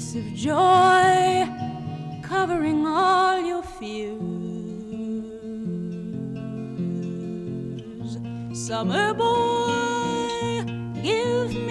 fleece of joy covering all your fears. Summer boy, give